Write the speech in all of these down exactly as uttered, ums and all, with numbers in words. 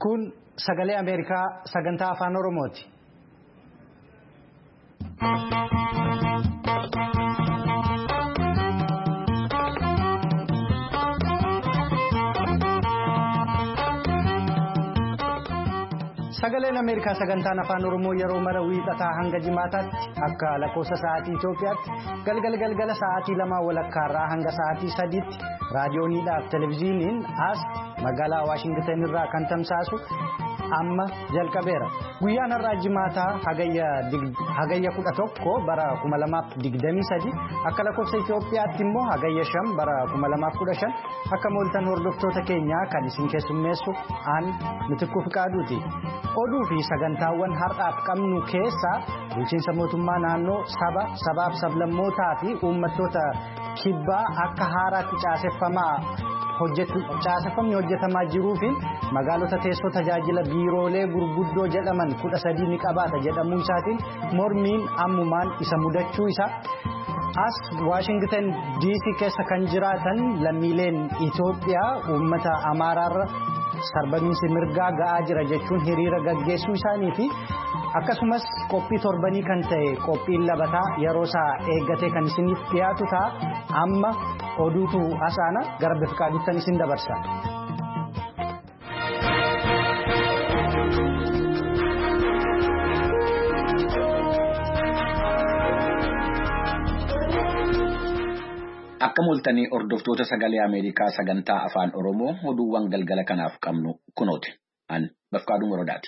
Kun sagalee Ameerikaa sagantaa afaan Oromooti. Sagaleen Ameerikaa sagantaan afaan Oromoo yeroo mara wiixataa hanga jimaataatti akka lakkoofsa sa'aatii Itoophiyaatti galgal galgala sa'aatii lamaa walakkaarraa hanga sa'aatii sadiitti raadiyooniidhaaf televezyiiniin as magaalaa Waashingtan irraa kan tamsaasu amma jalqabeera. Guyyaan har'aa jimaataa hagayya kudha tokko bara kuma lamaaf digdamii sadii akka lakkoofsa Itoophiyaatti immoo hagayya shan bara kuma lamaaf kudha shan akka mooltan hordoftoota keenyaa kan isin keessummeessu aan Mitikkuu Fiqaaduuti. Oduu fi sagantaawwan har'aaf qabnu keessaa bulchiinsa mootummaa naannoo saba sabaaf sablammootaa fi uummattoota kibbaa akka haaraatti caaseffamaa caaseffamni hojjetamaa jiruu fi magaalota teessoo tajaajila biiroolee gurguddoo jedhaman kudha sadii ni qabaata jedhamuu isaatiin mormiin ammumaan isa mudachuu isaa. As Waashingtan D C keessa kan jiraatan lammiileen Itoophiyaa uummata Amaaraarra sarbamiinsi mirgaa ga'aa jira jechuun hiriira gaggeessuu isaanii fi akkasumas qophii torbanii kan ta'e qophiin labataa yeroo isaa eeggatee kan isiniif dhiyaatu ta'a. Amma oduutu asaana gara Fiqaaduuttan isin dabarsa. Akka mooltanii hordoftoota sagalee Ameerikaa sagantaa afaan Oromoo oduuwwan galgala kanaaf qabnu kunooti. An Bafqaaduu Morodaati.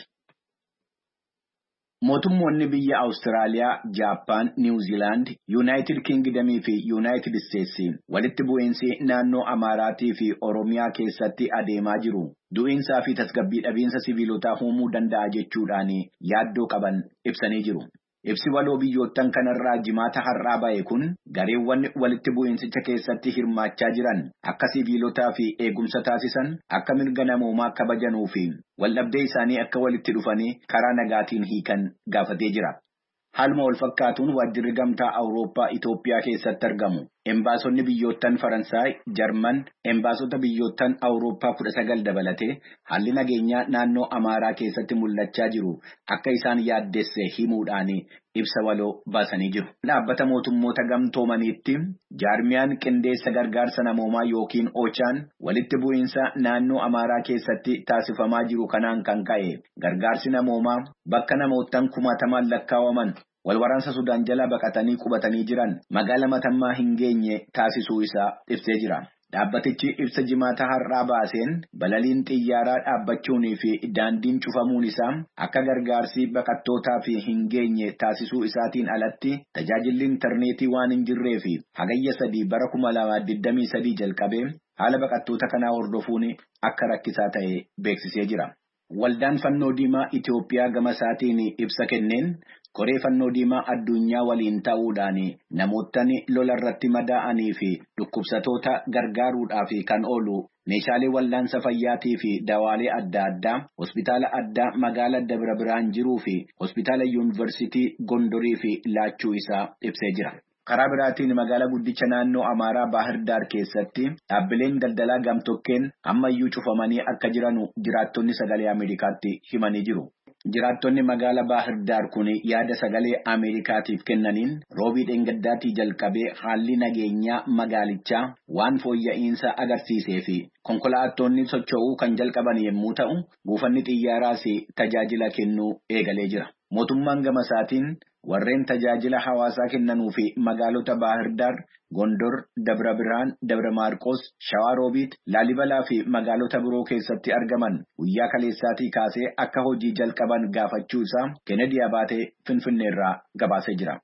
Mootummoonni biyya Awustiraaliyaa, Jaappaan, Niwuziilaand, Yuunaayitid Kingdamii fi Yuunaayitid Isteetsi walitti bu'iinsi naannoo Amaaraatii fi Oromiyaa keessatti adeemaa jiru. Du'iinsaa fi tasgabbii dhabiinsa siviilotaa uumuu danda'a jechuudhaan yaaddoo qaban ibsanii jiru. Ibsi waloo biyyoottan kanarraa jimaata har'aa ba'e kun gareewwan walitti bu'iinsicha keessatti hirmaachaa jiran akka siviilotaa fi eegumsa taasisan akka mirga namoomaa kabajanuu fi waldhabdee isaanii akka walitti dhufanii karaa nagaatiin hiikan gaafatee jira. Haaluma wal fakkaatuun waajjirri gamtaa Awurooppaa Itoophiyaa keessatti argamu. Embaasonni biyyoottan Faransaay, Jarman, embaasota biyyoottan Awurooppaa kudha sagal dabalatee haalli nageenyaa naannoo Amaaraa keessatti mul'achaa jiru akka isaan yaaddesse himuudhaan ibsa waloo baasanii jiru. Dhaabbata mootummoota gamtoomaniitti jaarmiyaan qindeessa gargaarsa namoomaa yookiin Ochaan walitti bu'iinsa naannoo Amaaraa keessatti taasifamaa jiru kanaan kan ka'e gargaarsi namoomaa bakka namoottan kumaatamaan lakkaawaman walwaraansa Sudaan jala baqatanii qubatanii jiran magaala Matammaa hin geenye taasisuu isaa ibsee jira. Dhaabbatichi ibsa jimaata har'aa baaseen balaliin xiyyaaraa dhaabbachuunii fi daandiin cufamuun isaa akka gargaarsi baqattootaa fi hin geenye taasisuu isaatiin alatti tajaajilli intarneetii waan hin jirree fi hagayya sadii bara kuma lamaaf digdamii sadii jalqabee haala baqattoota kanaa hordofuun akka rakkisaa ta'e beeksisee jira. Waldaan Fannoo Diimaa Itoophiyaa gama isaatiin ibsa kenneen koree Fannoo Diimaa addunyaa waliin ta'uudhaan namoottan lola irratti madaa'anii fi dhukkubsatoota gargaaruudhaaf kan oolu meeshaalee wal'aansa fayyaatii fi dawaalee adda addaa hospitaala addaa magaalaa Dabra Biraan jiruu fi hospitaala yuunivarsiitii Gondorii fi laachuu isaa ibsee jira. Karaa biraatiin magaalaa guddicha naannoo Amaaraa Baahir Daar keessatti dhaabbileen daldalaa gamtokkeen ammayyuu cufamanii akka jiranu jiraattonni sagalee Ameerikaatti himanii jiru. Jiraattonni magaalaa Baahir Daar kun yaada sagalee Ameerikaatiif kennaniin roobii dheengaddaatii jalqabee haalli nageenyaa magaalichaa waan fooyya'insa agarsiisee fi konkolaattonni socho'uu kan jalqaban yommuu ta'u buufanni xiyyaaraas tajaajila kennuu eegalee jira. Mootummaan gama isaatiin warreen tajaajila hawaasaa kennanuu fi magaalota Baahir Daar, Gondor, Dabra Birhaan, Dabra Maarqos, Shawaa Roobiit, Laalibalaa fi magaalota biroo keessatti argaman guyyaa kaleessaatii kaasee akka hojii jalqaban gaafachuu isaa Kennedy Abaatee Finfinneerraa gabaasee jira.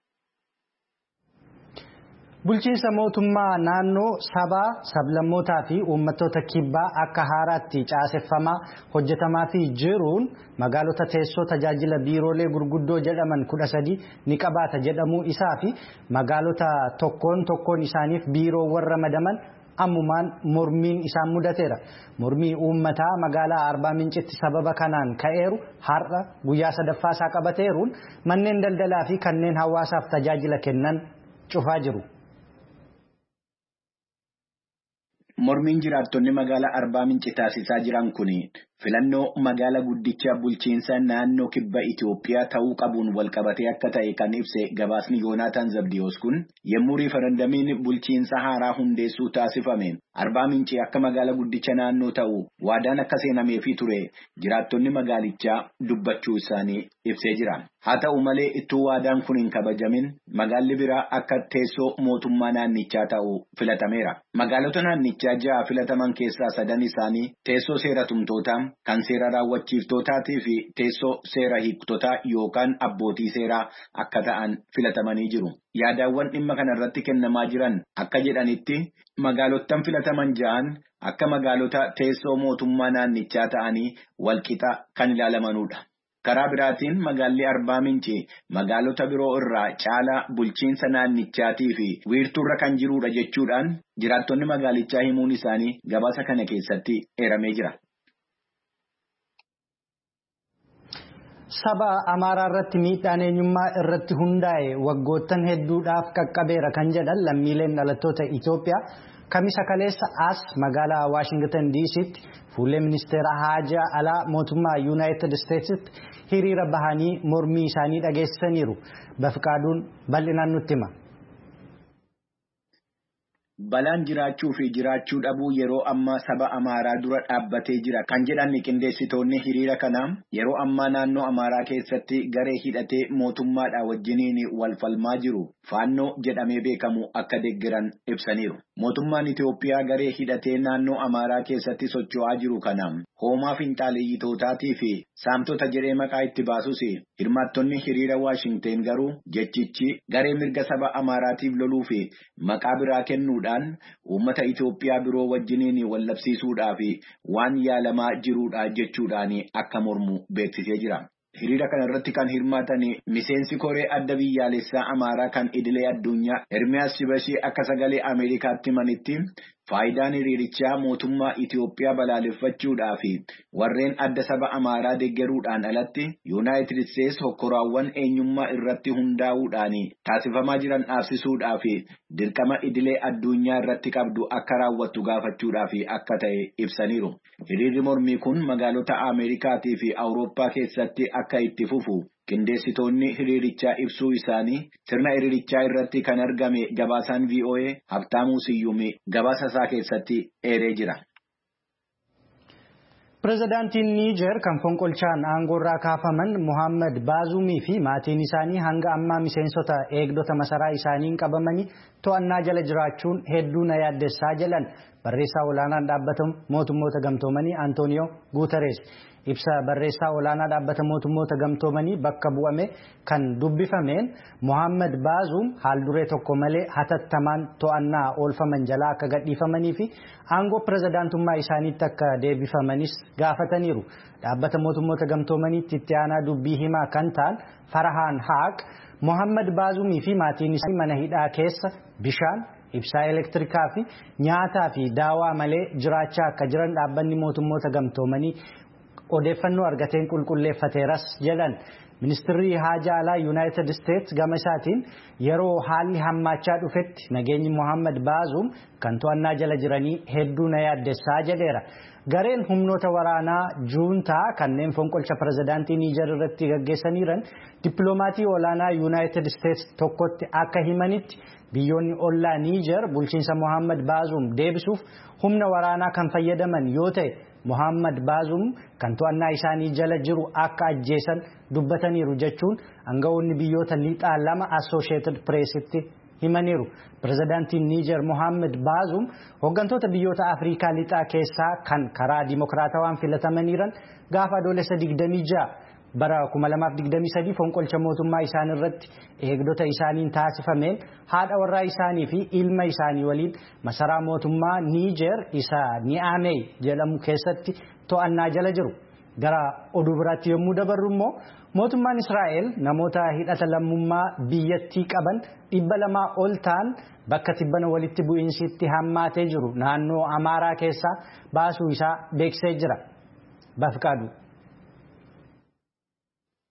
Bulchiinsa mootummaa naannoo sabaa sablammootaa fi uummattoota kibbaa akka haaraatti caaseffamaa hojjetamaa fi jiruun magaalota teessoo tajaajila biiroolee gurguddoo jedhaman kudha sadii ni qabaata jedhamuu isaa fi magaalota tokkoon tokkoon isaaniif biiroowwan ramadaman ammumaan mormiin isaan mudateera. Mormii uummataa magaalaa Arbaa Mincitti sababa kanaan ka'eeru har'a guyyaa sadaffaa isaa qabateeruun manneen daldalaa fi kanneen hawaasaaf tajaajila kennan cufaa jiru. Mormiin jiraattonni magaalaa Arbaa Minci taasisaa jiran kun filannoo magaalaa guddicha bulchiinsa naannoo kibba Itoophiyaa ta'uu qabuun walqabatee akka ta'e kan ibse gabaasni Yoonaataan Zabdiyoos kun yommuu riifarandamiin bulchiinsa haaraa hundeessuu taasifame Arbaa Minci akka magaalaa guddicha naannoo ta'u waadaan akka seenameefii ture jiraattonni magaalichaa dubbachuu isaanii ibsee jira. Haa ta'u malee ittuu waadaan kun hin kabajamin magaalli biraa akka teessoo mootummaa naannichaa ta'u filatameera. Magaalota naannichaa ja'a filataman keessaa sadan isaanii teessoo seera tumtootaa kan seera raawwachiiftootaatii fi teessoo seera hiiktotaa yookaan abbootii seeraa akka ta'an filatamanii jiru. Yaadaawwan dhimma kana irratti kennamaa jiran akka jedhanitti magaalottan filataman ja'an akka magaalota teessoo mootummaa naannichaa ta'anii walqixa kan ilaalamanudha. Karaa biraatiin magaalli Arbaa Minci magaalota biroo irraa caalaa bulchiinsa naannichaatii fi wiirtuurra kan jirudha jechuudhaan jiraattonni magaalichaa himuun isaanii gabaasa kana keessatti eeramee jira. Saba Amaaraa irratti miidhaan eenyummaa irratti hundaa'e waggoottan hedduudhaaf qaqqabeera kan jedhan lammiileen dhalattoota Itoophiyaa kamisa kaleessa as magaalaa Waashingtan D C'tti fuullee ministeera haajaa alaa mootummaa Yuunaayitid Isteetsitti hiriira bahanii mormii isaanii dhageessisaniiru. Bafqaaduun bal'inaan nutti hima. Balaan jiraachuu fi jiraachuu dhabuu yeroo ammaa saba Amaaraa dura dhaabbatee jira kan jedhan qindeessitoonni hiriira kanaa yeroo ammaa naannoo Amaaraa keessatti garee hidhatee mootummaadhaa wajjiniin wal falmaa jiru faannoo jedhamee beekamu akka deeggaran ibsaniiru. Mootummaan Itoophiyaa garee hidhatee naannoo Amaaraa keessatti socho'aa jiru kanaa hoomaa finxaaleeyyitootaatii fi saamtota jedhee maqaa itti baasus hirmaattonni hiriira Waashingteen garuu jechichi garee mirga saba Amaaraatiif loluu fi maqaa biraa kennuudhaan uummata Itoophiyaa biroo wajjiniin wallabsiisuudhaa fi waan yaalamaa jiruudha jechuudhaan akka mormu beeksisee jira. Hiriira kana irratti kan hirmaatan miseensi koree adda biyyaalessaa Amaaraa kan idilee addunyaa Ermiyaas Shibashii akka sagalee Ameerikaatti manitti faayidaan hiriirichaa mootummaa Itoophiyaa balaaleffachuudhaa fi warreen adda saba Amaaraa deeggaruudhaan alatti Yuunaayitid Isteets hokkoraawwan eenyummaa irratti hundaa'uudhaan taasifamaa jiran dhaabsisuudhaa fi dirqama idilee addunyaa irratti qabdu akka raawwattu gaafachuudhaa fi akka ta'e ibsaniiru. Hiriirri mormii kun magaalota Ameerikaatii fi Awurooppaa keessatti akka itti fufu qindeessitoonni hiriirichaa ibsuu isaanii sirna hiriirichaa irratti kan argame gabaasaan V O A Habtaamuu Siyyumii gabaasa isaa keessatti eeree jira. Pireezidaantiin Niijer kan fonqolchaan aangoorraa kaafaman Mohaammed Baazumii fi maatiin isaanii hanga ammaa miseensota eegdota masaraa isaaniin qabamanii to'annaa jala jiraachuun hedduu na yaaddessaa jedhan barreessaa olaanaan dhaabbata mootummoota gamtoomanii Antooniyoo Guuterees. Ibsa barreessaa olaanaa dhaabbata mootummoota gamtoomanii bakka bu'ame kan dubbifameen Mohaammed Baazum haal duree tokko malee hatattamaan to'annaa oolfaman jalaa akka gadhiifamanii fi aangoo pireezidaantummaa isaaniitti akka deebifamanis gaafataniiru. Dhaabbata mootummoota gamtoomaniitti itti aanaa dubbii himaa kan ta'an Farahaan Haaq Mohaammed Baazumii fi maatiin isaanii mana hidhaa keessa bishaan ibsaa elektirikaa fi nyaataa fi daawaa malee jiraachaa akka jiran dhaabbanni mootummoota gamtoomanii odeeffannoo argateen qulqulleeffateeras jedhan. Ministeerri haajaa alaa Yuunaayitid Isteets gama isaatiin yeroo haalli hammaachaa dhufetti nageenyi Mohaammed Baazum kan to'annaa jala jiranii hedduu na yaaddessaa jedheera. Gareen humnoota waraanaa juuntaa kanneen fonqolcha pireezidaantii Niijer irratti gaggeessaniiran dippiloomatii olaanaa Yuunaayitid Isteets tokkotti akka himanitti biyyoonni ollaa Niijer bulchiinsa Mohaammed Baazum deebisuuf humna waraanaa kan fayyadaman yoo ta'e Mohaammed Baazum kan to'annaa isaanii jala jiru akka ajjeesan dubbataniiru jechuun aangawoonni biyyoota lixaa lama Associated Pressitti himaniiru. Pireezidaantiin Niijer Mohaammed Baazum hooggantoota biyyoota Afrikaa lixaa keessaa kan karaa dimokiraatawaan filatamaniiran gaafa adoolessa digdamii ja'a bara kuma lamaaf digdamii sadii fonqolcha mootummaa isaan irratti eegdota isaaniin taasifameen haadha warraa isaanii fi ilma isaanii waliin masaraa mootummaa Niijer isa Ni'aamey jedhamu keessatti to'annaa jala jiru. Gara oduu biraatti yommuu dabarru immoo mootummaan Israa'el namoota hidhata lammummaa biyyattii qaban dhibba lamaa ol ta'an bakka tibbana walitti bu'iinsitti hammaatee jiru naannoo Amaaraa keessaa baasuu isaa beeksisee jira. Bafqaadu.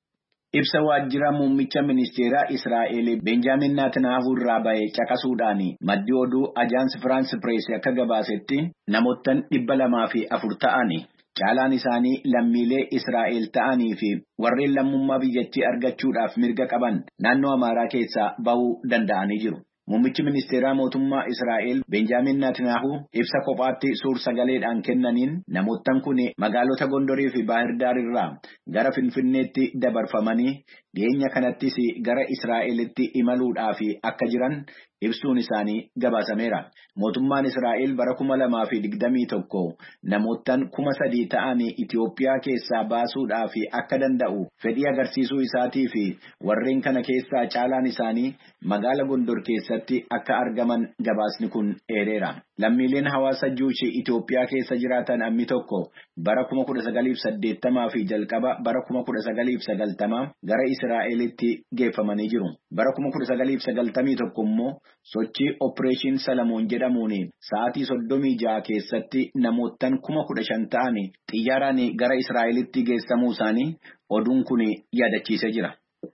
Ibsa waajjira muummicha ministeeraa Israa'el Benjaamin Netanyaahuu irraa ba'e caqasuudhaan maddi oduu Ajaans Firaans Pirees akka gabaasetti namoottan dhibba lamaa fi afur ta'ani. Caalaan isaanii lammiilee Israa'el ta'anii fi warreen lammummaa biyyattii argachuudhaaf mirga qaban naannoo Amaaraa keessaa bahuu danda'anii jiru. Muummichi ministeeraa mootummaa Israa'el Benjaamin Netanyaahuu ibsa kophaatti suur sagaleedhaan kennaniin namoottan kun magaalota Gondorii fi Baahirdaar irraa gara Finfinneetti dabarfamanii dhiyeenya kanattis gara Israa'elitti imaluudhaaf akka jiran ibsuun isaanii gabaasameera. Mootummaan Israa'el bara kuma lamaa fi digdamii tokko namoottan kuma sadii ta'anii Itoophiyaa keessaa baasuudhaaf akka danda'u fedhii agarsiisuu isaatii fi warreen kana keessaa caalaan isaanii magaala Gondor keessatti akka argaman gabaasni kun eereera. Lammiileen hawaasa Juushii Itoophiyaa keessa jiraatan ammi tokko bara kuma kudha sagaliif saddeettamaa fi jalqaba bara kuma kudha sagaliif sagaltamaa gara Israa'elitti geeffamanii jiru. Bara kuma kudha sagaliif sagaltamii tokko immoo sochii Opereeshin Salamoon jedhamuun sa'aatii soddomii ja'a keessatti namoottan kuma kudha shan ta'anii xiyyaaraan gara Israa'elitti geessamuu isaanii oduun kun yaadachiisee jira.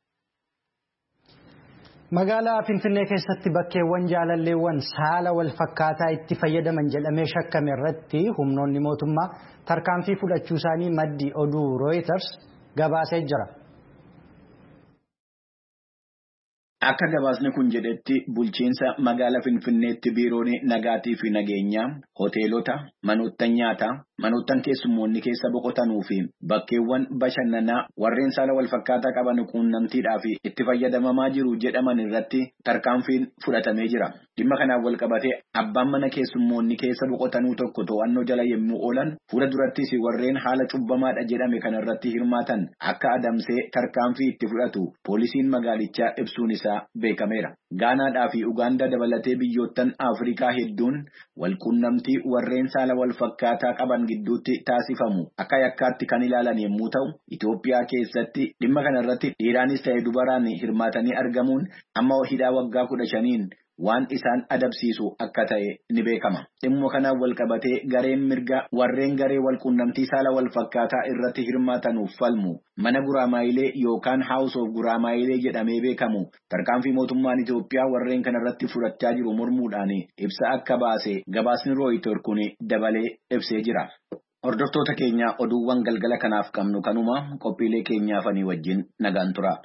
Magaalaa Finfinnee keessatti bakkeewwan jaalalleewwan saala wal fakkaataa itti fayyadaman jedhamee shakkame irratti humnoonni mootummaa tarkaanfii fudhachuu isaanii maddi oduu Reuters gabaasee jira. Akka gabaasni kun jedhetti bulchiinsa magaalaa Finfinneetti biiroon nagaatii fi nageenyaa hoteelota, manoottan nyaataa, manoottan keessummoonni keessa boqotanuu fi bakkeewwan bashannanaa warreen saala wal fakkaataa qaban quunnamtiidhaaf itti fayyadamamaa jiru jedhaman irratti tarkaanfiin fudhatamee jira. Dhimma kanaan wal qabatee abbaan mana keessummoonni keessa boqotanuu tokko to'annoo jala yommuu oolan fuula durattis warreen haala cubbamaadha jedhame kanarratti hirmaatan akka adamsee tarkaanfii itti fudhatu poolisiin magaalichaa ibsuun isaa beekameera. Gaanaadhaa fi Ugaandaa dabalatee biyyoottan Afrikaa hedduun walquunnamtii warreen saala wal fakkaataa qaban gidduutti taasifamu akka yakkaatti kan ilaalan yommuu ta'u, Itoophiyaa keessatti dhimma kanarratti dhiiraanis ta'e dubaraan hirmaatanii argamuun amma hidhaa waggaa kudha shaniin waan isaan adabsiisu akka ta'e ni beekama. Dhimma kanaan wal qabatee gareen mirga warreen garee walquunnamtii saala wal fakkaataa irratti hirmaatanuuf falmu mana Guraamaayilee yookaan House of Guraamaayilee jedhamee beekamu tarkaanfii mootummaan Itoophiyaa warreen kanarratti fudhachaa jiru mormuudhaan ibsa akka baase gabaasni Reuters kun dabalee ibsee jira. Hordoftoota keenya oduuwwan galgala kanaaf qabnu kanuma qophiilee keenyaafanii wajjin nagaan tura.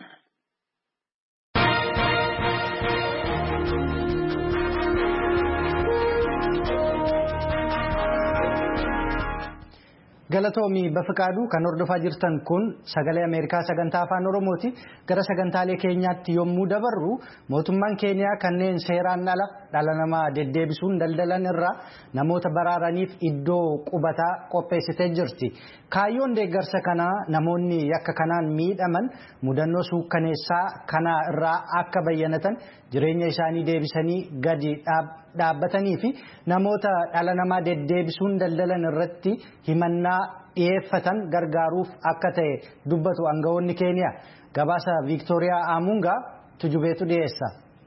Galatoomii Bafiqaaduu kan hordofaa jirtan kun sagalee Ameerikaa sagantaa afaan Oromooti. Gara sagantaalee keenyaatti yommuu dabarru mootummaan Keeniyaa kanneen seeraan ala dhala namaa deddeebisuun daldalan irraa namoota baraaraniif iddoo qubataa qopheessitee jirti. Kaayyoon deeggarsa kanaa namoonni yakka kanaan miidhaman mudannoo suukkaneessaa kana irraa akka bayyanatan jireenya isaanii deebisanii gadi dhaabbatanii fi namoota dhala namaa deddeebisuun daldalan irratti himannaa dhiyeeffatan gargaaruuf akka ta'e dubbatu aangawoonni Keeniyaa. Gabaasa Viiktooriyaa Aamungaa tujubeetu dhiyeessa.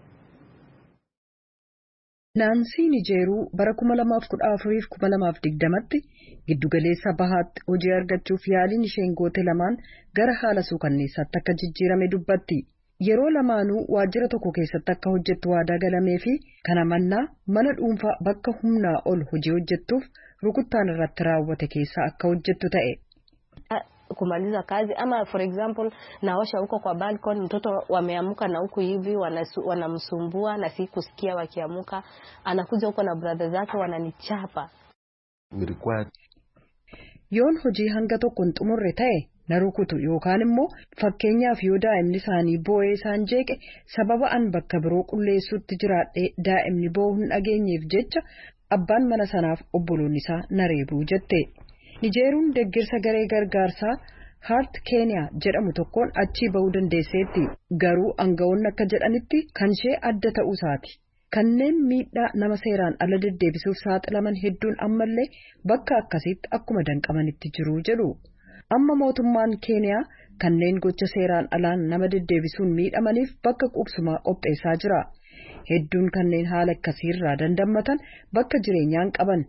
Naansii Nijeeruu bara kuma lamaaf kudha afuriif kuma lamaaf digdamatti giddugaleessa bahaatti hojii argachuuf yaaliin isheen goote lamaan gara haala suukanneessaatti akka jijjiirame dubbatti. Yeroo lamaanuu waajjira tokko keessatti akka hojjettu waadaa galamee fi kana mannaa mana dhuunfaa bakka humnaa ol hojii hojjettuuf rukuttaan irratti raawwate keessa akka hojjettu ta'e. Kumaliza kazi ama for example naosha huko kwa balcony mtoto wameamuka na huku hivi wanamsumbua na si kusikia wakiamuka anakuja huko na brother zake wananichapa. Yoon hojii hanga tokkoon xumurre ta'e na rukutu yookaan immoo fakkeenyaaf yoo daa'imni isaanii boo'ee isaan jeeqe sababa an bakka biroo qulleessuutti jiraadhee daa'imni boo'uu hin dhageenyeef jecha abbaan mana sanaaf obboloonni isaa na reebuu jette. Nijeeruun deeggarsa garee gargaarsaa Heart Kenya jedhamu tokkoon achii bahuu dandeesseetti. Garuu aangawoonni akka jedhanitti kan ishee adda ta'uu isaati. Kanneen miidhaa nama seeraan ala deddeebisuuf saaxilaman hedduun ammallee bakka akkasiitti akkuma danqamanitti jiru jedhu. Amma mootummaan Keeniyaa kanneen gocha seeraan alaan nama deddeebisuun miidhamaniif bakka qubsumaa qopheessaa jira. Hedduun kanneen haala akkasiirraa dandammatan bakka jireenyaan qaban.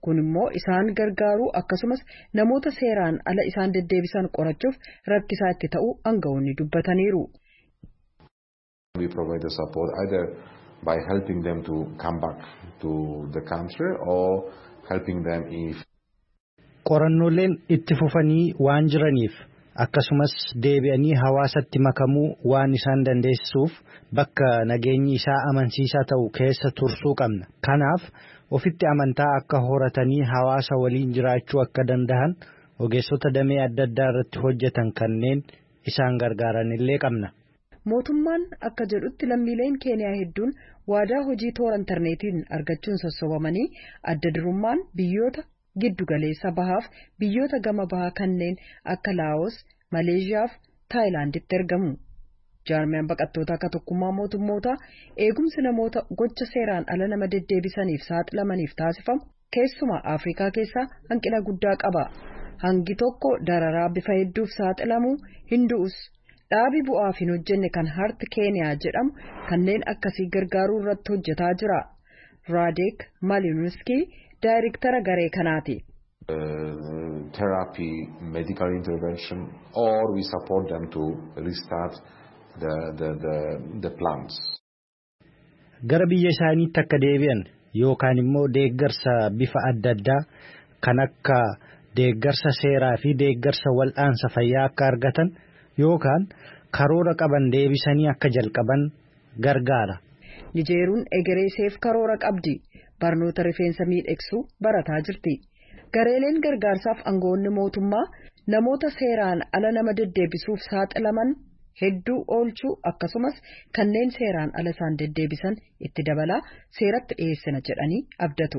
kun immoo isaan gargaaruu akkasumas namoota seeraan ala isaan deddeebisan qorachuuf rakkisaa itti ta'uu aangawoonni dubbataniiru. We provide the support either by helping them to come back to the country or helping them if qorannooleen itti fufanii waan jiraniif akkasumas deebi'anii hawaasatti makamuu waan isaan dandeessisuuf bakka nageenyi isaa amansiisaa ta'u keessa tursuu qabna. Kanaaf ofitti amantaa akka horatanii hawaasa waliin jiraachuu akka danda'an ogeessota damee adda addaa irratti hojjetan kanneen isaan gargaaran illee qabna. Mootummaan akka jedhutti lammiileen Keeniyaa hedduun waadaa hojii toora intarneetiin argachuun sossobamanii adda durummaan biyyoota giddu galeessa bahaaf biyyoota gama bahaa kanneen akka Laos, Maleeshiyaa fi Taayilaanditti ergamu. Jaarmiyaan baqattoota akka tokkummaa mootummootaa eegumsi namoota gocha seeraan ala nama deddeebisaniif saaxilamaniif taasifamu keessumaa Afrikaa keessaa hanqina guddaa qaba. Hangi tokko dararaa bifa hedduuf saaxilamu hindu'us. Dhaabi bu'aaf hin hojjenne kan harti Keeniyaa jedhamu kanneen akkasii gargaaruu irratti hojjetaa jira. Radek Malinowski daayirektara garee kanaati. Therapy, medical intervention, or we support them to restart the the the, the plants. Gara biyya isaaniitti akka deebi'an yookaan immoo deeggarsa bifa adda addaa kan akka deeggarsa seeraa fi deeggarsa wal'aansa fayyaa akka argatan yookaan karoora qaban deebisanii akka jalqaban gargaara. Nijeeruun egereeseef karoora qabdi. Barnoota rifeensa miidhagsuu barataa jirti. Gareeleen gargaarsaaf aangawoonni mootummaa namoota seeraan ala nama deddeebisuuf saaxilaman hedduu oolchuu akkasumas kanneen seeraan ala isaan deddeebisan itti dabalaa seeratti dhiyeessina jedhanii abdatu.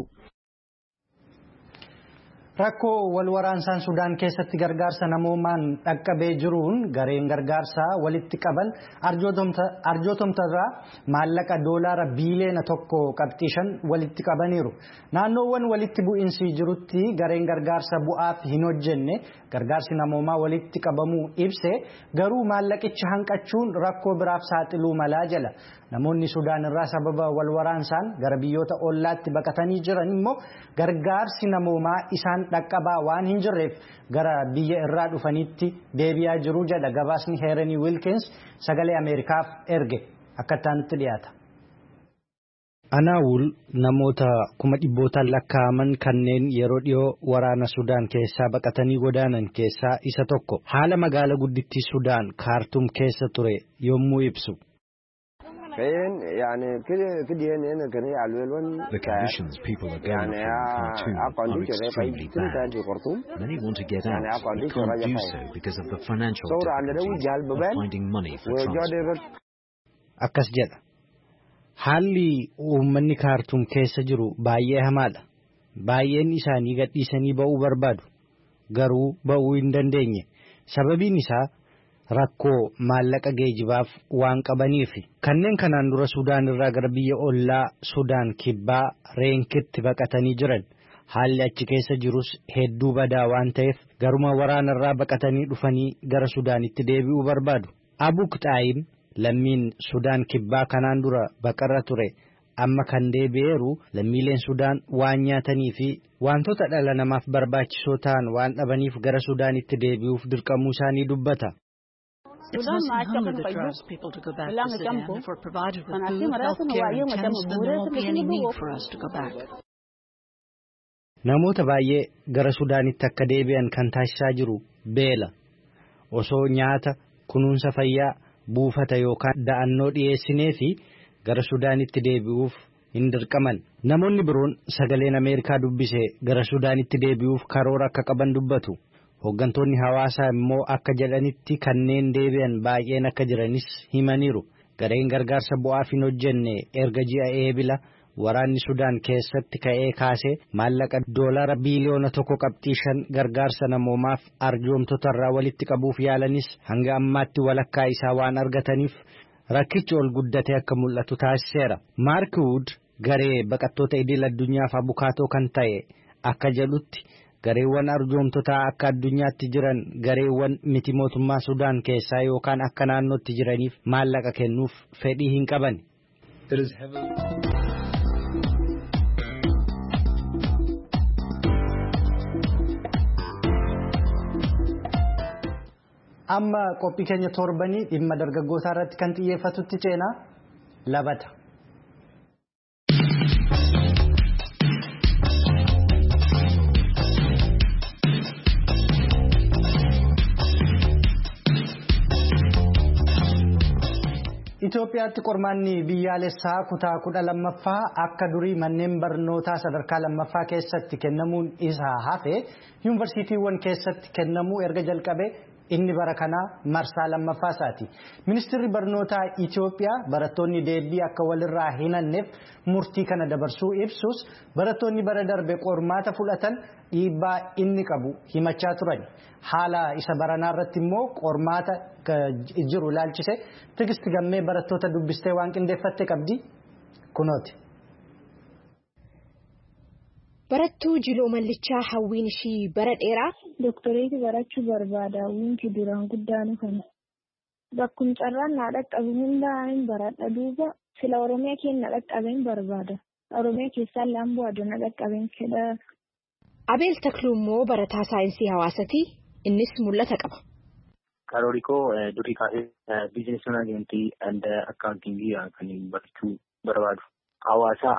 Rakkoo wal waraansaan Sudaan keessatti gargaarsa namoomaan dhaqqabee jiruun gareen gargaarsaa walitti qaban arjootomtarraa maallaqa doolaara biiliyoona tokko qabxii shan walitti qabaniiru. Naannoowwan walitti bu'iinsi jirutti gareen gargaarsa bu'aaf hin hojjenne gargaarsi namoomaa walitti qabamuu ibse garuu maallaqicha hanqachuun rakkoo biraaf saaxiluu malaa jala. Namoonni Sudaan irraa sababa wal waraansaan gara biyyoota ollaatti baqatanii jiran immoo gargaarsi namoomaa isaan dhaqqabaa waan hin jirreef gara biyya irraa dhufanitti deebi'aa jiru jedha gabaasni Heeranii Wilkins sagalee Ameerikaaf erge akka taanitti dhiyaata. Anaawul namoota kuma dhibbootaan lakkaa'aman kanneen yeroo dhiyoo waraana Sudaan keessaa baqatanii godaanan keessaa isa tokko haala magaala guddittii Sudaan Kaartum keessa ture yommuu ibsu. The conditions people are going through in Khartoum are extremely bad. Many want to get out, but can't do so because of the financial difficulties of finding money for transport. Akkas jedha. Haalli uummanni Kaartum keessa jiru baay'ee hamaadha. Baay'een isaanii gadhiisanii ba'uu barbaadu. Garuu ba'uu hin dandeenye. Sababiin isaa rakkoo maallaqa geejibaaf waan qabaniif kanneen kanaan dura Sudaan irraa gara biyya ollaa Sudaan kibbaa Reenkitti baqatanii jiran haalli achi keessa jirus hedduu badaa waan ta'eef garuma waraana irraa baqatanii dhufanii gara Sudaanitti deebi'uu barbaadu. Abuk Xaayim lammiin Sudaan kibbaa kanaan dura baqarra ture amma kan deebi'eeru lammiileen Sudaan waan nyaatanii fi wantoota dhala namaaf barbaachisoo ta'an waan dhabaniif gara Sudaanitti deebi'uuf dirqamuu isaanii dubbata. It wasn't hunger that drives people to go back to Sudan. If we're provided with food, health care, and tents, then there won't be any need for us to go back. Namoota baay'ee gara Sudaanitti akka deebi'an kan taasisaa jiru beela. Osoo nyaata, kunuunsa fayyaa, buufata yookaan da'annoo dhiyeessinee fi gara Sudaanitti deebi'uuf hin dirqaman. Namoonni biroon sagaleen Ameerikaa dubbisee gara Sudaanitti deebi'uuf karoora akka qaban dubbatu. Hooggantoonni hawaasaa immoo akka jedhanitti kanneen deebi'an baay'een akka jiranis himaniiru. Gareen gargaarsa bu'aaf hin hojjenne erga ji'a eebila waraanni Sudaan keessatti ka'ee kaasee maallaqa doolaara biiliyoona tokko qabxii shan gargaarsa namoomaaf arjoomtotarraa walitti qabuuf yaalanis hanga ammaatti walakkaa isaa waan argataniif rakkichi ol guddatee akka mul'atu taasiseera. Mark Wood garee baqattoota idil addunyaaf abukaatoo kan ta'e akka jedhutti. Gareewwan arjoomtotaa akka addunyaatti jiran gareewwan miti mootummaa Sudaan keessaa yookaan akka naannootti jiraniif maallaqa kennuuf fedhii hin qaban. Amma qophii keenya torbanii dhimma dargaggootaa irratti kan xiyyeeffatutti ceenaa labata. Itoophiyaatti qormaanni biyyaalessaa kutaa kudha lammaffaa akka durii manneen barnootaa sadarkaa lammaffaa keessatti kennamuun isaa hafe yuunivarsiitiiwwan keessatti kennamuu erga jalqabe inni bara kanaa marsaa lammaffaa isaati. Ministeerri barnootaa Itoophiyaa barattoonni deebii akka walirraa hin hanneef murtii kana dabarsuu ibsus barattoonni bara darbe qormaata fudhatan dhiibbaa inni qabu himachaa turan. Haala isa baranaa irratti immoo qormaata jiru ilaalchise Tigisti Gammee barattoota dubbistee waan qindeeffatte qabdi kunooti. Barattuu Jiloo Mallichaa hawwiin ishii bara dheeraa doktoreetii barachuu barbaada. Hawwiinki duraan guddaan kana bakkum carraan na dhaqqabu hundaa'in baradha duuba sila Oromiyaa keenya dhaqqabeen barbaada. Oromiyaa keessaa laamboo adda na dhaqqabeen fedha. Abeel Takluu immoo barataa saayinsii hawaasaati. Innis mul'ata qaba. Karoorikoo durii kaasee biizinesi manaajimentii and akkaawuntiingii kan barachuu barbaadu. Hawaasaa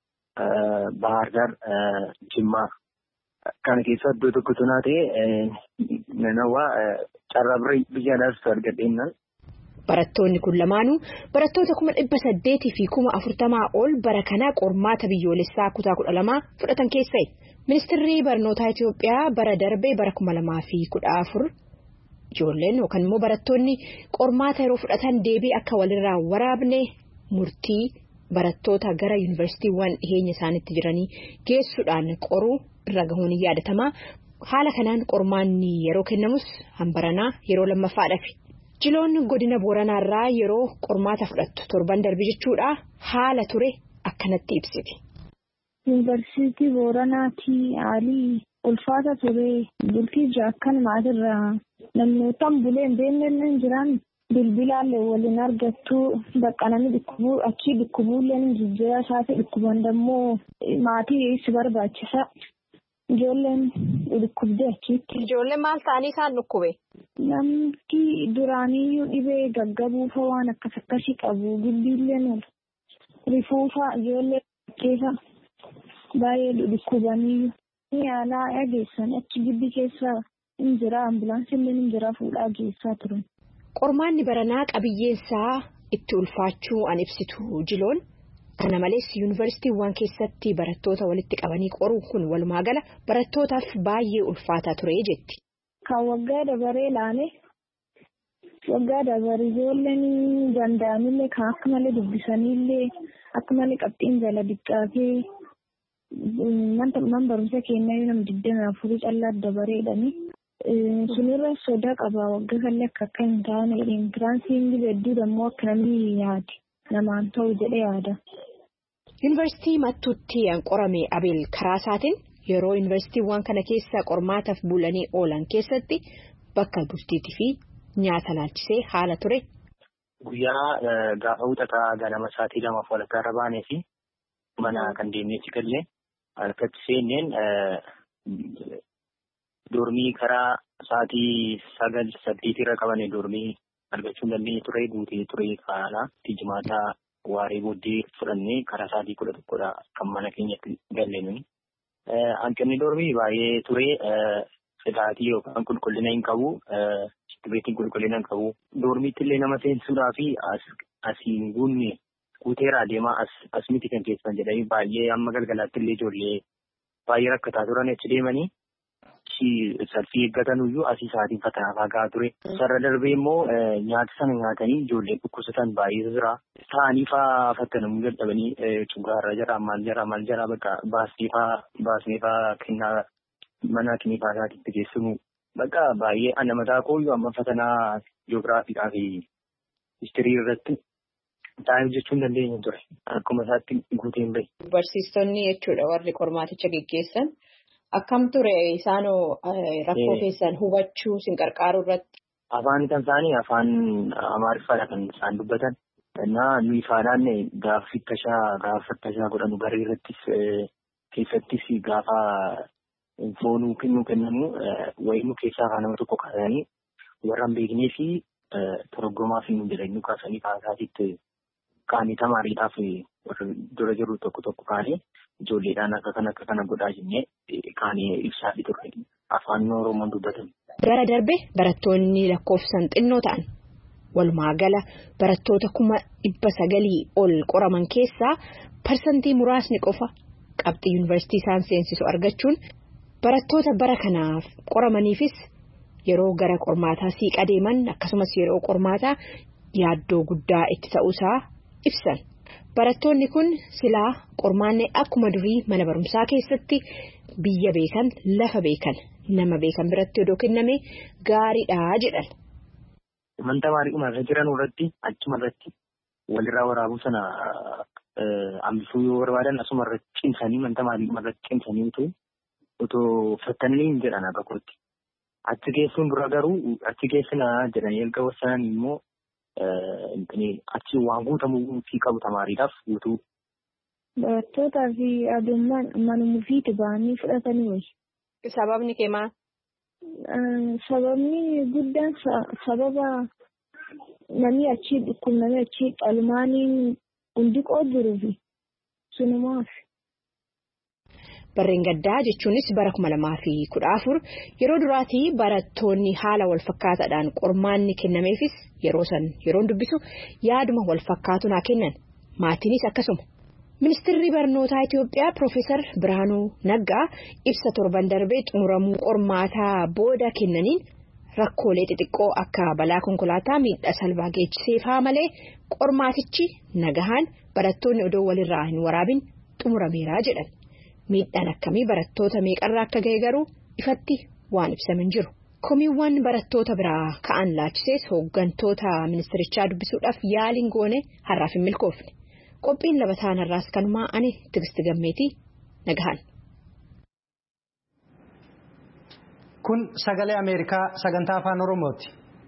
Bahar Dar Jimmaa kana keessa iddoo tokkotu naa ta'e nawaa carraa biyya alaatti argadheenna. Barattoonni kun lamaanuu barattoota kuma dhibba saddeetii fi kuma afurtamaa ol bara kanaa qormaata biyyoolessaa kutaa kudha lamaa fudhatan keessaa. Ministeerri barnootaa Itoophiyaa bara darbee bara kuma lamaa fi kudha afur ijoolleen yookaan immoo barattoonni qormaata yeroo fudhatan deebii akka walirraa waraabne murtii barattoota gara yuunivarsiitiiwwan dhiheenya isaaniitti jiranii geessuudhaan qoruu irra gahuun yaadatamaa. Haala kanaan qormaanni yeroo kennamus hambaranaa yeroo lammaffaadhaaf. Jiloon godina Booranaarraa yeroo qormaata fudhattu torban darbe jechuudha haala ture akkanatti ibsiti. Yuunivarsiitii Booranaatii haalli ulfaata ture bultii jaakkan maatirraa namootaan buleen beelleen jiran bilbilaan waliin argattu bakka namni dhukkubuu achii dhukkubuulleen jijjiirraa isaati dhukkuban dammoo maatii si barbaachisa. Ijoolleen dhukkubdee achiitti. Ijoolleen maal ta'anii isaan dhukkube? Namni duraaniyyuu dhibee gaggabuufa waan akkas akkasii qabu gibbiilleen rifuufa ijoollee keessa baay'ee dhukkubanii yaalaa eegessan achi gibbii keessa hin jira ambulaansiin hin jira fuudhaa geessaa turan. Qormaanni baranaa qabiyyeensaa itti ulfaachuu an ibsitu Jiloon. Kana malees yuunivarsiitiiwwan keessatti barattoota walitti qabanii qoruun kun walumaa gala barattootaaf baay'ee ulfaataa ture jetti. Kan waggaa dabaree ilaale waggaa dabaree ijoolleen danda'amillee kan akka malee dubbisanillee akka malee qabxiin jala diqqaatee man barumsa kennaa nama digdami afurii callaa dabareedhani. Sunirra sodaa qaba waggaa kallee akka akka hin taane intiraansiin hedduu dammoo akka namni yaade namaan ta'u jedhee yaada. Yuunivarsiitii Mattuutti qorame Abeel karaa isaatiin yeroo yuunivarsiitiiwwan kana keessa qormaataaf bulanii oolan keessatti bakka bultiitii fi nyaata laalchisee haala ture. Guyyaa gaafa wuxataa ganama sa'aatii lamaaf walakkaa irra baanee fi mana kan deemneetti gallee harkatti seenneen dormii karaa sa'aatii sagal saddeetii irra qabane dormii argachuu dandeenye ture guutee ture kaana tijjimaataa waaree booddee fudhannee karaa sa'aatii kudha tokkodha kan mana keenyatti galleenu. Hanqinni dormii baay'ee ture fedhaatii yookaan qulqullina hin qabu dibeetiin qulqullina hin qabu dormiitti illee nama seensuudhaa fi asiin guunne guuteeraa deemaa as miti kan keessan jedhanii baay'ee amma galgalaatti illee ijoollee baay'ee rakkataa turan achi deemanii. Salfii eeggatanuyyuu asii sa'aatiin fatanaafaa gahaa ture. Sarara darbee immoo nyaata sana nyaatanii ijoollee dhukkubsatan baay'ee jira. Ta'anii fa'aa fattanamuu dadhabanii cugaarra jira maal jira maal jira bakka baasnee fa'aa baasnee fa'aa kennaa mana kiniifaa isaatiitti geessimu bakka baay'ee ana mataa kooyyuu amma fatanaa ji'oogiraafiidhaa fi histirii irratti taa'ee hojjechuu hin dandeenye ture. Akkuma isaatti guuteen bahe. Barsiistonni jechuudha warri qormaaticha geggeessan. Akkam ture isaanoo rakkoo keessan hubachuu sin qarqaaru irratti? Afaan kan isaanii afaan Amaariffaadha kan isaan dubbatan. Innaa nuyi faadhaan gaafa fittashaa gaafa fattashaa godhanu garee irrattis keessattis gaafa foonuu kennuu kennamu wayinuu keessaa afaan nama tokko kaasanii warra hin beeknee fi torgomaa fi hundinuu kaasanii kaasaatitti kaanii tamaariidhaaf warra dura jiru tokko tokko kaanii ijoolleedhaan akka kana akka kana godhaa jennee kaanii ibsaa ture afaan Oromoon dubbatan. Bara darbe barattoonni lakkoofsan xinnoo ta'an walumaa gala barattoota kuma dhibba sagalii ol qoraman keessaa parsantii muraasni qofa qabxii yuunivarsiitii isaan seensisu argachuun barattoota bara kanaaf qoramaniifis yeroo gara qormaataa siiqa deeman akkasumas yeroo qormaataa yaaddoo guddaa itti ta'uusaa ibsan. Barattoonni kun silaa qormaanni akkuma durii mana barumsaa keessatti biyya beekan lafa beekan nama beekan biratti odoo kenname gaariidhaa jedhan. Manta maarii irra jiran irratti achuma irratti walirraa waraabuu sana hambisuu yoo barbaadan asuma irratti cimsanii manta maarii irratti cimsanii utuu otoo fattanii hin jedhan akka kootti. Achi geessuun dura garuu achi geessinaa jedhanii erga wassaan immoo achi waan guutamuu fi qabu tamaariidhaaf guutuu. Barattootaa fi adeemaan manumuu fi ba'anii fudhatanii wayi. Sababni kee maal? Sababni guddaan sababa namni achi dhukkubnamee achi qalmaaniin hundi qooduruufi sunumaaf. Barreen gaddaa jechuunis bara kuma lamaa fi kudha afur yeroo duraatii barattoonni haala walfakkaataadhaan qormaanni kennameefis yeroo san yeroon dubbisu yaaduma walfakkaatu naa kennan maatiinis akkasuma. Ministeerri barnootaa Itoophiyaa Profeesar Birhaanuu Naggaa ibsa torban darbee xumuramuu qormaataa booda kennaniin rakkoolee xixiqqoo akka balaa konkolaataa miidhaa salphaa geessiseef haa malee qormaatichi nagahaan barattoonni odoo walirraa hin waraabin xumurameeraa jedhan. Miidhaan akkamii barattoota meeqarraa akka ga'e garuu ifatti waan ibsamin jiru. Komiiwwan barattoota biraa ka'an laachisees hooggantoota ministeerichaa dubbisuudhaaf yaaliin goone har'aaf hin milkoofne. Qophiin labataan irraas kanumaa ani Tigisti Gammeetii nagahan. Kun sagalee Ameerikaa sagantaa afaan Oromooti.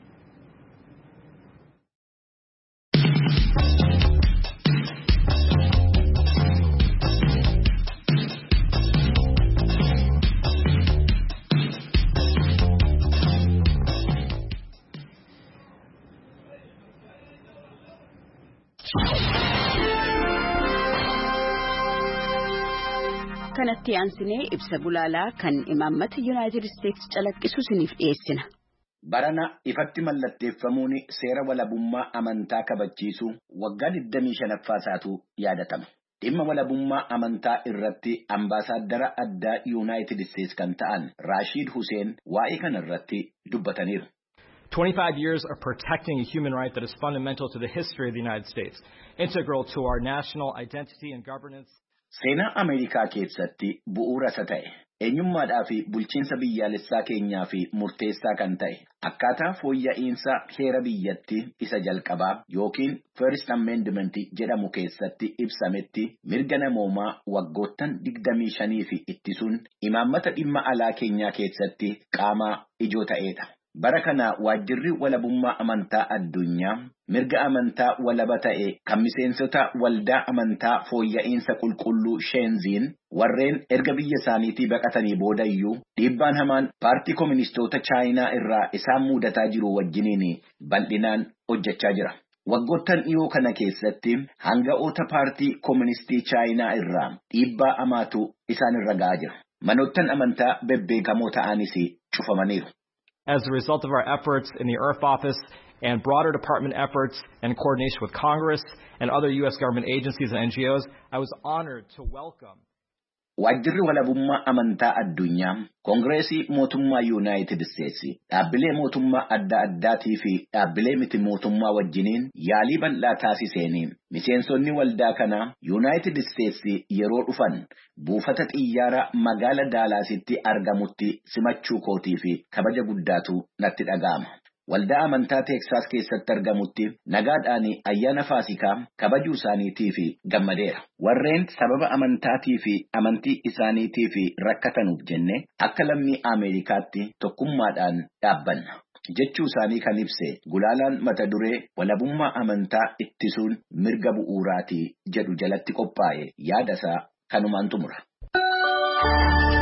Kanatti aansinee ibsa bulaalaa kan imaammata Yuunaayitid Isteetsi calaqqisu isiniif dhiyeessina. Barana ifatti mallatteeffamuun seera walabummaa amantaa kabachiisu waggaa digdamii shanaffaa isaatu yaadatama. Dhimma walabummaa amantaa irratti ambaasaaddara addaa Yuunaayitid Isteetsi kan ta'an Raashiid Huseen waa'ee kana irratti dubbataniiru. twenty-five years of protecting a human right that is fundamental to the history of the United States, integral to our national identity and governance. Seenaa Ameerikaa keessatti bu'uura isa ta'e eenyummaadhaa fi bulchiinsa biyyaalessaa keenyaa fi murteessaa kan ta'e akkaataa fooyya'insa heera biyyatti isa jalqabaa yookiin First Amendment jedhamu keessatti ibsametti mirga namoomaa waggoottan digdamii shanii fi ittisuun imaammata dhimma alaa keenyaa keessatti qaama ijoo ta'edha. Bara kana waajjirri walabummaa amantaa addunyaa mirga amantaa walaba ta'e kan miseensota waldaa amantaa fooyya'insa qulqulluu sheenziin warreen erga biyya isaaniitii baqatanii boodayyuu dhiibbaan hamaan paartii kooministoota chaayinaa irraa isaan mudataa jiru wajjiniin bal'inaan hojjechaa jira. Waggoottan dhiyoo kana keessatti hanga'oota paartii kooministii chaayinaa irraa dhiibbaa hamaatu isaan irra ga'aa jira. Manoottan amantaa bebbeekamoo ta'anis cufamaniiru. As a result of our efforts in the IRF office and broader department efforts and coordination with Congress and other U S government agencies and N G Os, I was honored to welcome. Waajjirri walabummaa amantaa addunyaa Koongireesii mootummaa Yuunaayitid Isteetsi dhaabbilee mootummaa adda addaatii fi dhaabbilee miti mootummaa wajjiniin yaalii bal'aa taasiseen miseensonni waldaa kanaa Yuunaayitid Isteetsi yeroo dhufan buufata xiyyaara magaala Daalaasitti argamutti simachuu kootii fi kabaja guddaatu natti dhaga'ama. Waldaa amantaa Teeksaas keessatti argamutti nagaadhaan ayyaana Faasikaa kabajuu isaaniitii fi gammadeera. Warreen sababa amantaatii fi amantii isaaniitii fi rakkatanuuf jenne akka lammii Ameerikaatti tokkummaadhaan dhaabbanna. Jechuu isaanii kan ibse gulaalaan mata duree walabummaa amantaa ittisuun mirga bu'uuraatii jedhu jalatti qophaa'e yaada isaa kanumaan xumura.